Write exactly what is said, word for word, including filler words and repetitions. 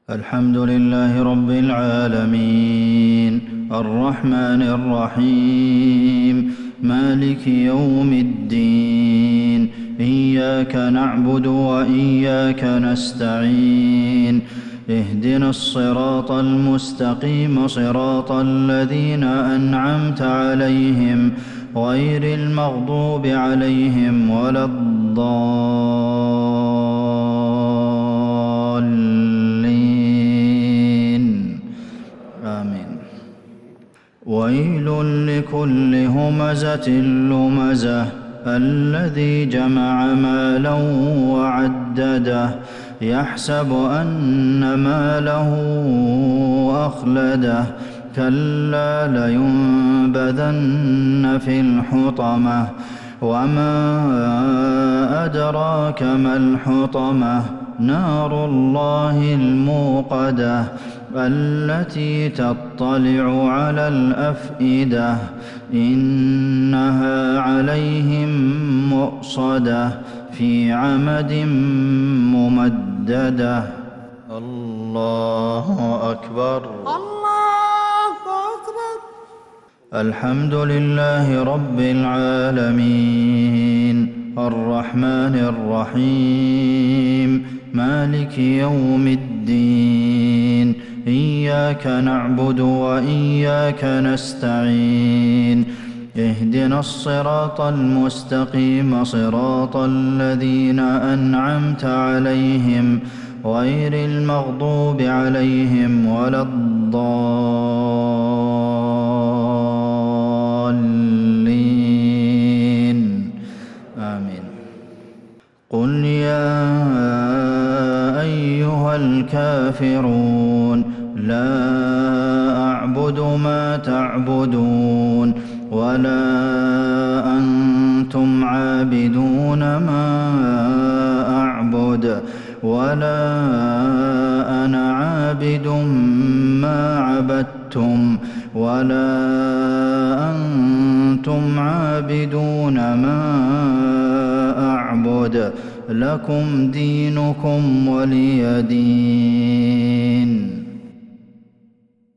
الحمد لله رب العالمين الرحمن الرحيم مالك يوم الدين إياك نعبد وإياك نستعين اهدنا الصراط المستقيم صراط الذين أنعمت عليهم غير المغضوب عليهم ولا الضالين آمين. ويل لكل همزة لمزة الذي جمع مالا وعدده يحسب أن ماله أخلده كلا لينبذن في الحطمة وما أدراك ما الحطمة نار الله الموقدة التي تطلع على الأفئدة إنها عليهم مؤصدة في عمد ممددة. الله أكبر. الله أكبر. الحمد لله رب العالمين الرحمن الرحيم مالك يوم الدين إياك نعبد وإياك نستعين اهدنا الصراط المستقيم صراط الذين أنعمت عليهم غير المغضوب عليهم ولا الضالين آمين. قل يا أيها الكافرون لا أعبد ما تعبدون ولا أنتم عابدون ما أعبد ولا أنا عابد ما عبدتم ولا أنتم عابدون ما أعبد لكم دينكم ولي دين.